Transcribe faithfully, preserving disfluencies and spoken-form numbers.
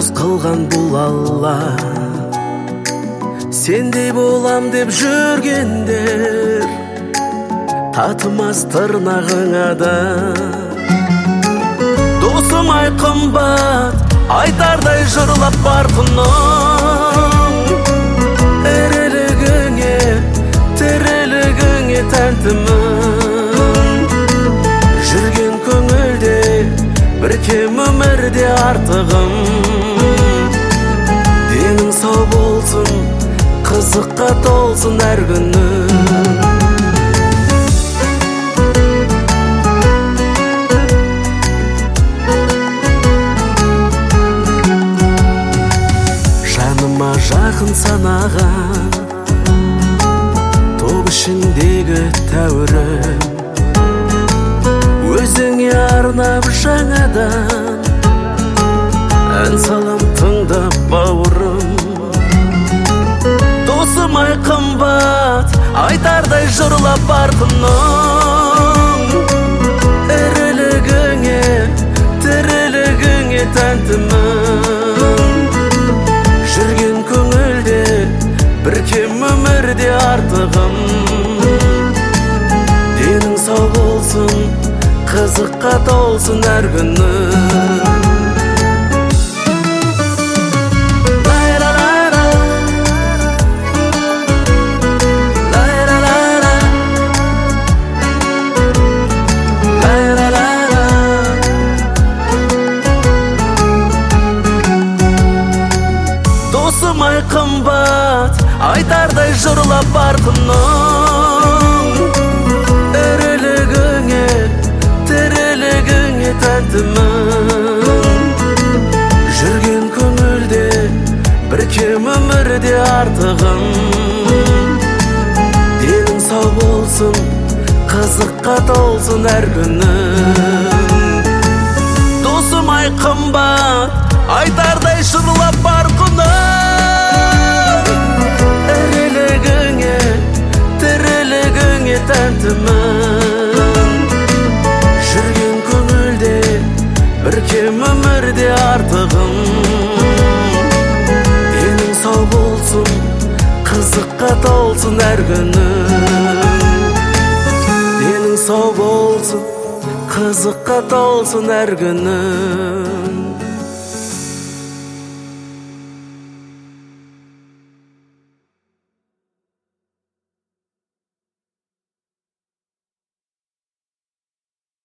дос қылған бұл Алла. Сендей болам деп жүргендер татымас тырнағыңа да. Досым ай қымбат, айтардай жырлап бар құным. Ірілігіңе, тірілігіңе тәнтімін. Жүрген көңілде бір кем өмірде артығым. Денің сау болсын, қызыққа толсын әр күнің. Жаныма жақын санаған топ ішіндегі тәуірім, өзіңе арнап жаңадан ән салам тыңдап бауырым. Досым ай қымбат, айтардай жырлап бар құным. Ірілігіңе, тірілігіңе тәнтімін. Жүрген көңілде бір кем өмірде артығым. Денің сау болсын, қызыққа толсын әр күнің. Досым ай қымбат, айтардай жырлап бар құным. Ірілігіңе, тірілігіңе тәнтімін. Жүрген көңілде бір кем өмірде артығым. Денің сау болсын, қызыққа толсын әр күнің. Досым ай қымбат, айтардай жырлап бар құным. Ірілігіңе, тірілігіңе тәнтімін. Жүрген көңілде бір кем өмірде артығым. Денің сау болсын, қызыққа толсын әр күнің. Денің сау болсын, қызыққа толсын әр күнің.